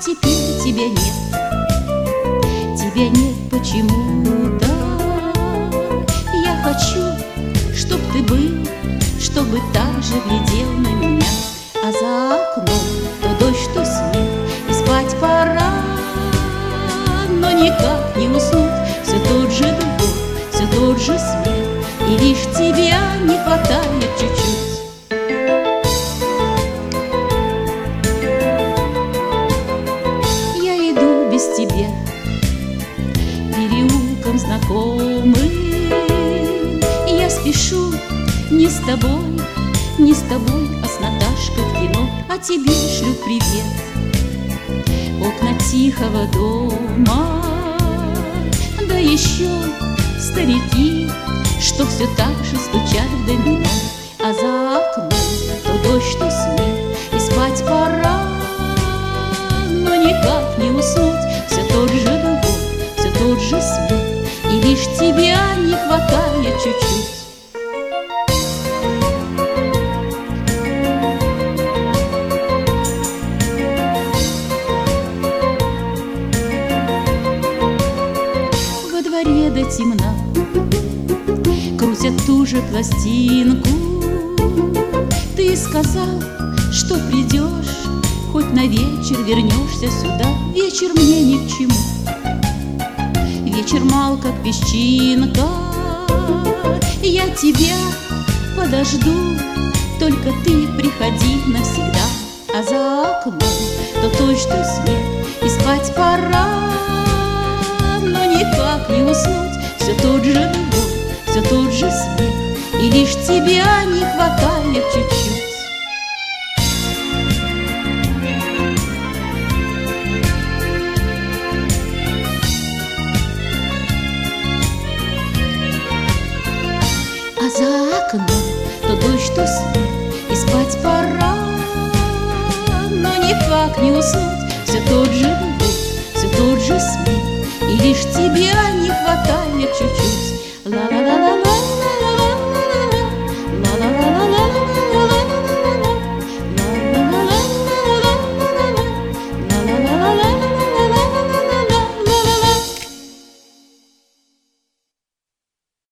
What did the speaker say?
теперь тебя нет. Тебя нет почему-то. Я хочу, чтоб ты был, чтобы так же глядел на меня. А за окном то дождь, то снег, и спать пора, но никак не уснуть. Все тот же двор, все тот же смех, и лишь тебя не хватает чуть-чуть. Я иду без тебя переулком знакомым, и я спешу не с тобой, не с тобой, а с Наташкой в кино. А тебе шлю привет. Окна тихого дома, да еще старики, что все так же стучат в домино. А за окном то дождь, то снег, и спать пора, но никак не уснуть. Все тот же двор, все тот же смех, и лишь тебя не хватает чуть-чуть. Во дворе до темна крутят ту же пластинку. Ты сказал, что придешь, хоть на вечер вернешься сюда. Вечер мне ни к чему, вечер мал, как песчинка. Я тебя подожду, только ты приходи навсегда. А за окном то дождь, то снег, и спать пора, но никак не уснуть. Все тот же двор, все тот же смех, и лишь тебя не хватает чуть-чуть. А за окном то дождь, то снег, и спать пора, но никак не уснуть. Все тот же двор, все тот же смех, и лишь тебя не хватает